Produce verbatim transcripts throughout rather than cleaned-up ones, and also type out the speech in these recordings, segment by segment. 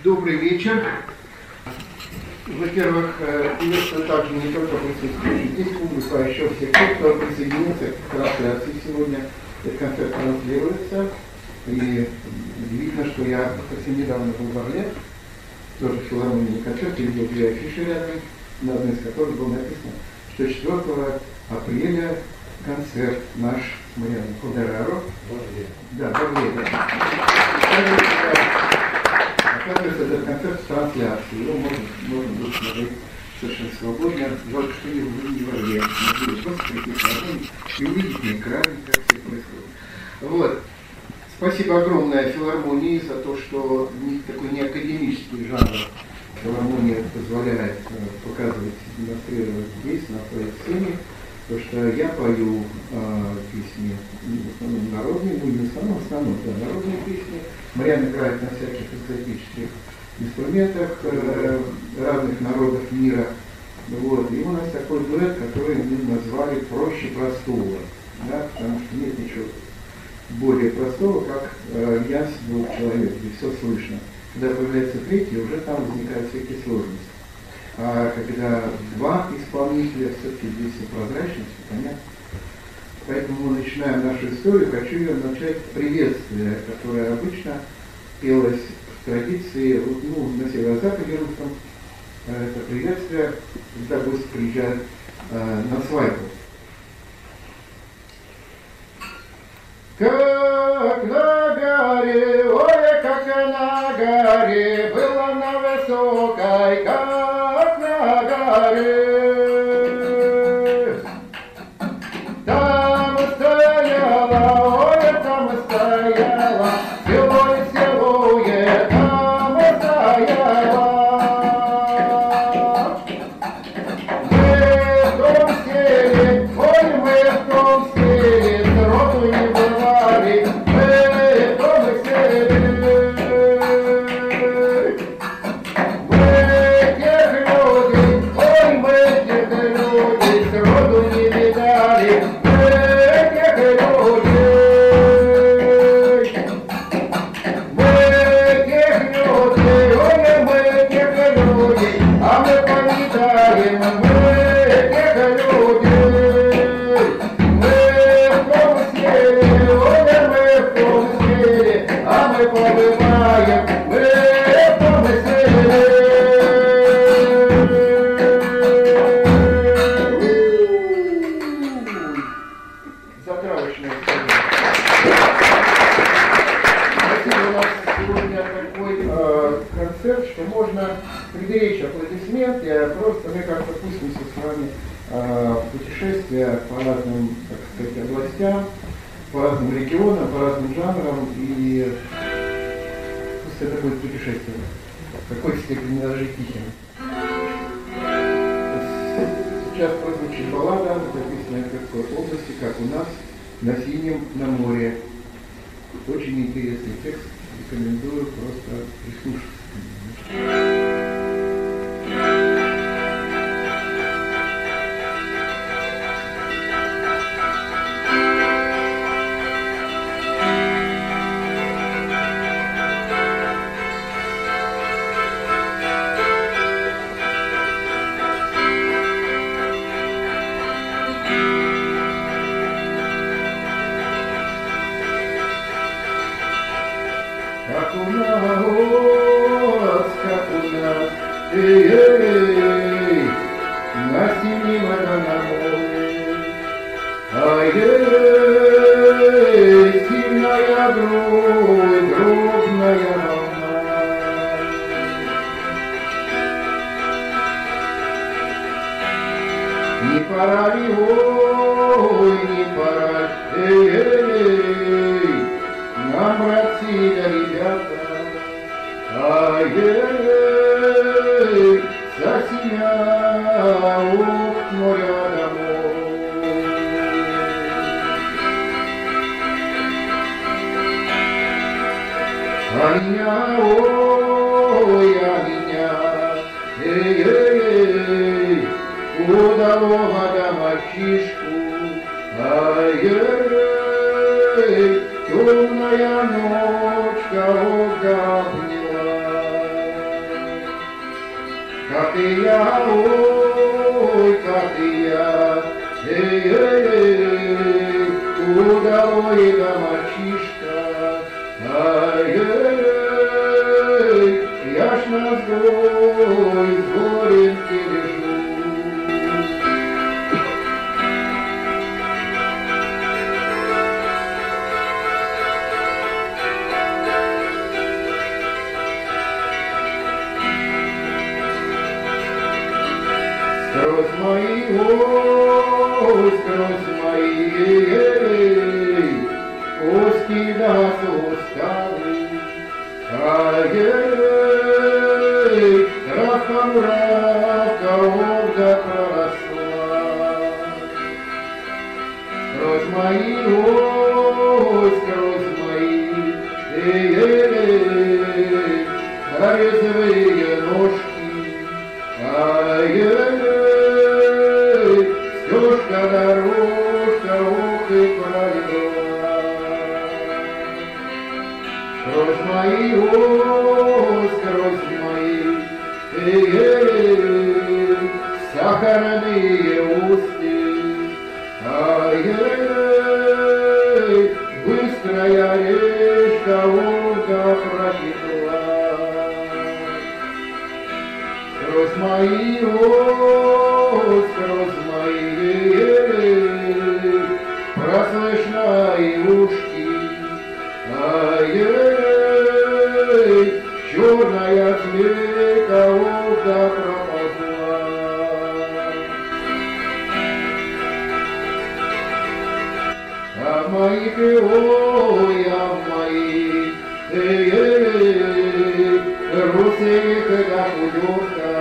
Добрый вечер. Во-первых, приветствую также не только присутствующих здесь публику, а еще всех тех, кто присоединился к трансляции сегодня. Этот концерт транслируется. И видно, что я совсем недавно был в Орле, тоже в филармонии концерт, и видел две афиши рядом, на одной из которых было написано, что четвёртого апреля концерт наш с Марианой Кодераро. Да, в Орле, да. Оказывается, этот концерт в трансляции, его можно, можно будет смотреть совершенно свободно. Жалко, что не в Орле. Могу просто прийти к филармонии и увидеть на экране, как все происходит. Вот. Спасибо огромное филармонии за то, что такой не академический жанр филармония позволяет показывать, демонстрировать здесь, на своей сцене. Потому что я пою э, песни, в основном народные, ну не в основном, в основном, да, народные песни. Марианна играет на всяких экзотических инструментах э, разных народов мира. Вот. И у нас такой дуэт, который мы назвали «Проще простого», да, потому что нет ничего более простого, как э, я с двух человек, где все слышно. Когда появляется третий, уже там возникают всякие сложности. А когда два исполнителя, все-таки здесь все прозрачно, все понятно. Поэтому мы начинаем нашу историю. Хочу ее начать с приветствия, которое обычно пелось в традиции, ну, на северо-западе русском. Это приветствие, когда гость приезжает э, на свадьбу. Как на горе, ой, как на горе, было на высокой, как на горе. Там стояла, ой, там стояла, село и селуе, там стояла. Мы в том селе, ой, мы в том селе, сроду не бывали, мы в том селе. По разным, так сказать, областям, по разным регионам, по разным жанрам, и пусть это будет путешествие, в какой степени даже тихим. Сейчас прозвучит баллада, записанная в Тверской области, как у нас, на Синем, на море. Очень интересный текст, рекомендую просто прислушаться. А меня, ой, а меня, эй-эй-эй, удалого до мальчишку, ай-эй, темная ночка обняла. малой да мальчишка, ай-яй-яй, я ж на сгой с горем пережу. Сквозь мои, ой, сквозь мои, узкий да усталый, ай-яй-яй, травка муравка, овда проросла. Сквозь мои, ой, сквозь мои, эй-эй-эй, резвые ножки, ай-яй-яй, стежка, дорожка, ох и пролила. Сквозь мои, ой, сквозь мои, эй-эй, сахарные усты, ай-яй-яй, быстрая речка, Волга протекла. Сквозь мои, ой, сквозь мои, прослышны ушки, ай-яй-яй, черная змейка, Волга проползла. А в моих, ой, а в моих, эй-эй-эй, русых да художка,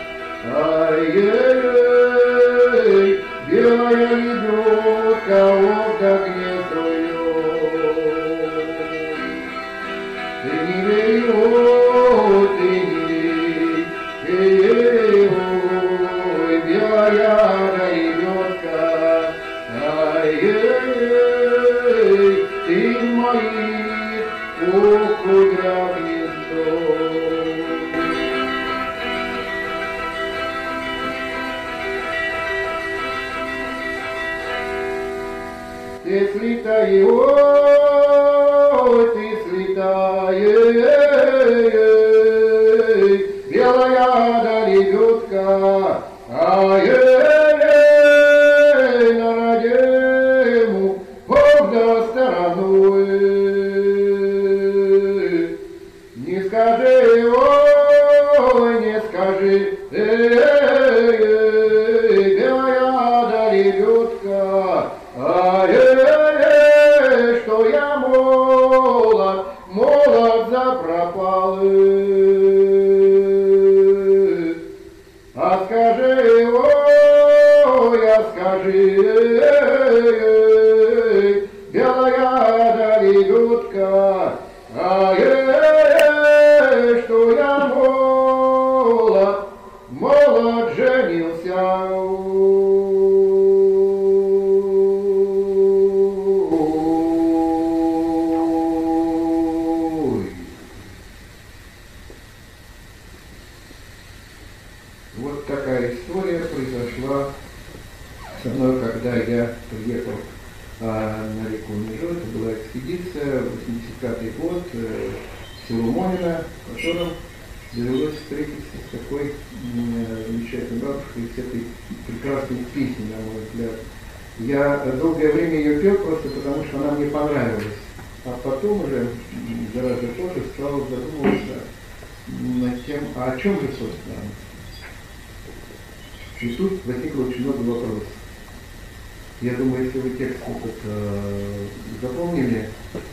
ай-яй-яй, белая лебедка, овда гнездо вьет. Ты не вей, ой, ты не вей, эй-эй, ой, белая да лебедка, ай-яй-яй, ты в моих, ох, куда гнездо. Ты слетай, ой, ты слетай, белая да лебедка, ай-яй-яй, на родиму, Бога стороной. Не скажи, ой, не скажи, эй, белая да лебедка, ай-яй-яй, что я молод, молод запропалый. А скажи, ой, а скажи, белая да лебедка, ай-яй-яй, что я молод, молод женился. Вот такая история произошла со мной, когда я приехал а, на реку Межу. Это была экспедиция, восемьдесят пятый год, э, село Монино, в котором довелось встретиться с такой э, замечательной бабушкой, с этой прекрасной песней, на мой взгляд. Я долгое время ее пел просто потому, что она мне понравилась. А потом уже, гораздо позже, стал задумываться над тем, а о чем же, собственно. И тут возникло очень много вопросов. Я думаю, если вы текст этот э, запомнили,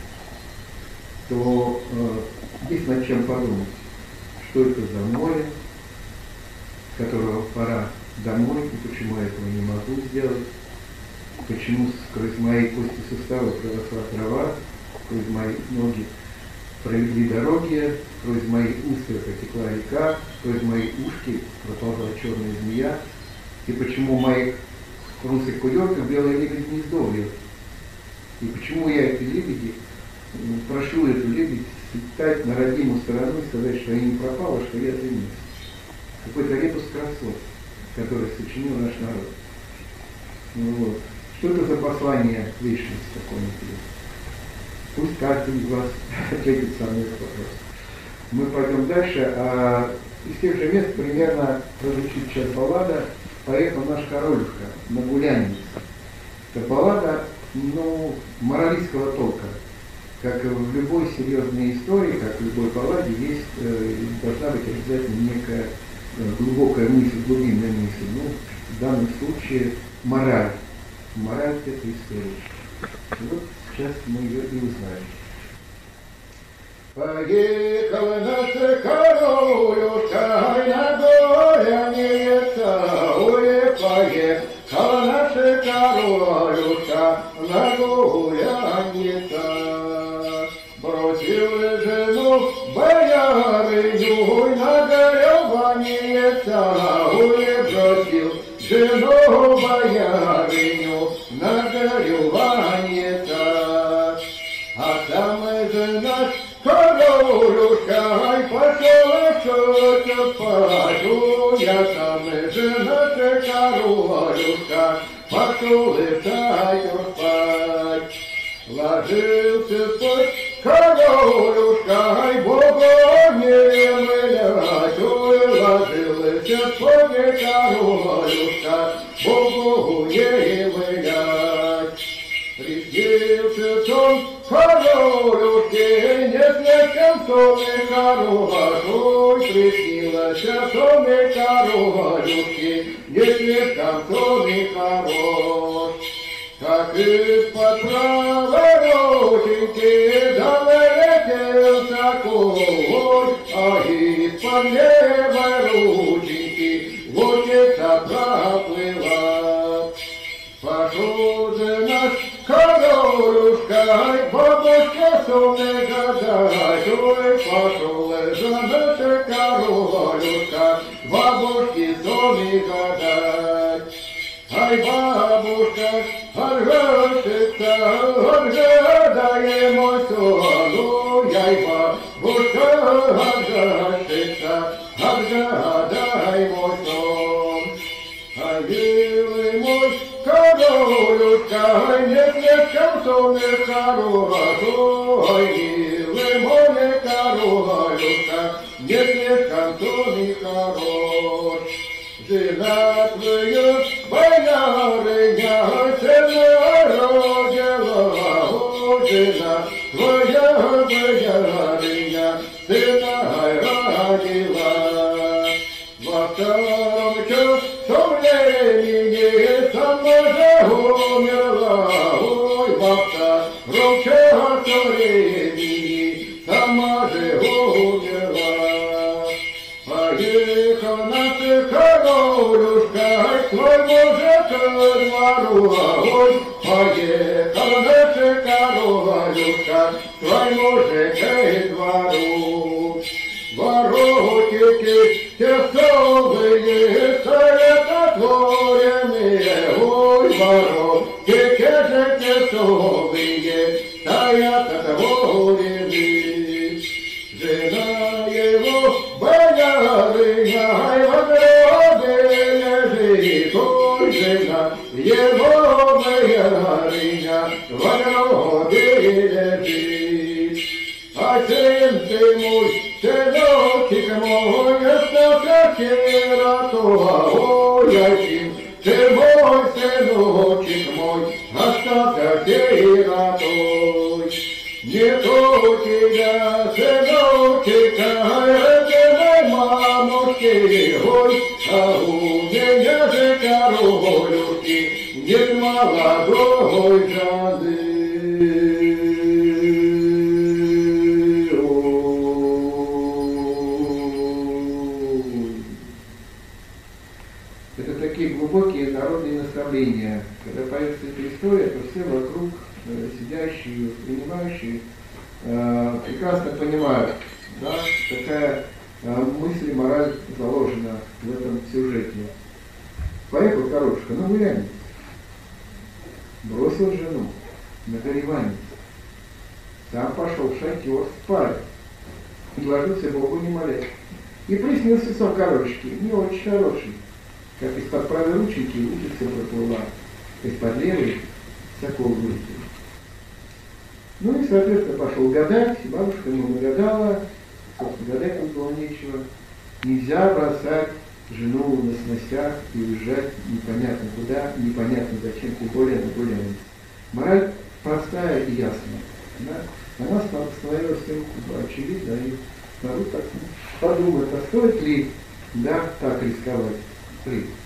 то э, есть над чем подумать. Что это за море, с которого пора домой, и почему я этого не могу сделать, почему сквозь мои кости суставы проросла трава, сквозь мои ноги провели дороги, сквозь мои уста протекла река, сквозь мои ушки проползла черная змея, и почему моих русских куделках белая лебедь гнездо вьет. И почему я эти лебеди, прошу эту лебедь стать на родимую сторону и сказать, что я не пропала, что я женился. Какой-то репус красот, который сочинил наш народ. Ну вот. Что это за послание личности такое интересное? Пусть каждый из вас ответит сам на этот вопрос. Мы пойдем дальше. А из тех же мест примерно прозвучит сейчас баллада «Поехал наш королюшка на гулянье». Это баллада, ну, моралистского толка. Как и в любой серьезной истории, как в любой балладе, есть, э, должна быть обязательно некая э, глубокая мысль, глубинная мысль. Ну, в данном случае мораль. Мораль этой истории. И вот сейчас мы ее и узнаем. Поехал наш королюшка на гулянье, ой, поехал наш королюшка на гулянье. Бросил жену боярыню на горевание, ой, бросил жену боярыню на горевание. А там же наш королюшка пошел что-то пашу, я там же наш королюшка пошел и спать. Ложился спать королюшка, и Богу не мылять, ой, ложился спать королюшка, Богу не мылять. Приснился сон королюшки, не слишком сон и хорош, приснилась сон и королюшки, не слишком сон и хорош. Как из-под правой рученьки долетел сокол, а из-под левой рученьки лучица проплыла. Пошел же наш королюшка, бабушка сонный гадать, ой, пошел же наш королюшка, бабушки сонный гадать. Ай, бабушка, отгадается, отгадай мой сон, ай, бабушка, отгадается, отгадай мой сон. Ай, милый мой королюшка, не слишком сон и хорош, ай, милый мой королюшка, не слишком сон и хорош. Жена твоя, боярыня, сына родила, о, жена твоя, боярыня, сына родила. Во втором часу времени сама же умерла, ой, во втором часу времени сама же умерла. Поехал наш королюшка, свой мужик ко двору, ой, поехал наш королюшка, свой мужик ко двору. Воротики тесовые, стоят отворенные, ой, воротики же тесовые, стоят отворенные. Жена его боярыня, в гробе лежит, ой, жена его боярыня, в гробе лежит. А сын ты мой, сыночек мой, остался сироту, ой, один, ты мой сыночек мой, остался сиротой. Нету тебя, сыночек, родимой мамушки, ой, а у меня же королюшки, нет молодой жены. Это такие глубокие народные наставления. Когда появится эта история, то все вокруг сидящие, принимающие, э, прекрасно понимают, да, какая э, мысль и мораль заложена в этом сюжете. Поехал королюшка на гулянье, бросил жену на горевание, сам пошел в шатер спать, и ложился Богу не молясь. И приснился сон королюшки, не очень хороший, как из-под правой рученьки утица проплыла. сказать, под левой сокол выкинул. Ну и, соответственно, пошел гадать, бабушка ему нагадала, собственно, гадать тут было нечего. Нельзя бросать жену на сносях и уезжать непонятно куда, непонятно зачем, тем более на гуляние. Мораль простая и ясная. Она, она становилась всем очевидна, и народ так подумает, а стоит ли, да, так рисковать.